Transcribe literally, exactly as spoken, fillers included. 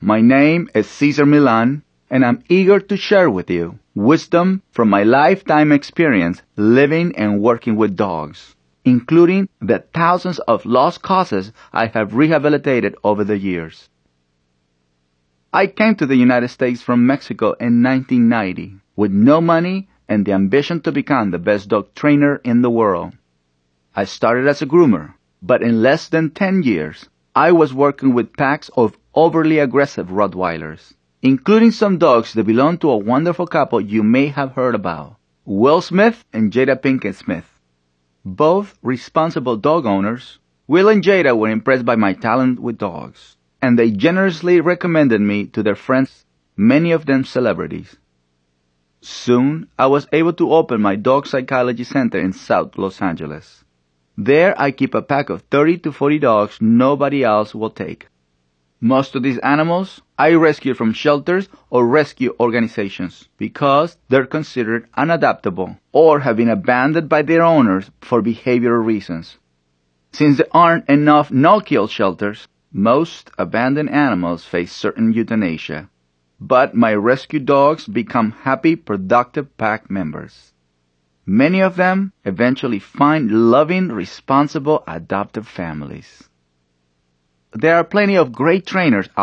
My name is Cesar Milan, and I'm eager to share with you wisdom from my lifetime experience living and working with dogs, including the thousands of lost causes I have rehabilitated over the years. I came to the United States from Mexico in nineteen ninety with no money and the ambition to become the best dog trainer in the world. I started as a groomer, but in less than ten years, I was working with packs of overly aggressive Rottweilers, including some dogs that belong to a wonderful couple you may have heard about, Will Smith and Jada Pinkett Smith. Both responsible dog owners, Will and Jada were impressed by my talent with dogs, and they generously recommended me to their friends, many of them celebrities. Soon, I was able to open my dog psychology center in South Los Angeles. There, I keep a pack of thirty to forty dogs nobody else will take. Most of these animals I rescue from shelters or rescue organizations because they're considered unadaptable or have been abandoned by their owners for behavioral reasons. Since there aren't enough no-kill shelters, most abandoned animals face certain euthanasia. But my rescue dogs become happy, productive pack members. Many of them eventually find loving, responsible, adoptive families. There are plenty of great trainers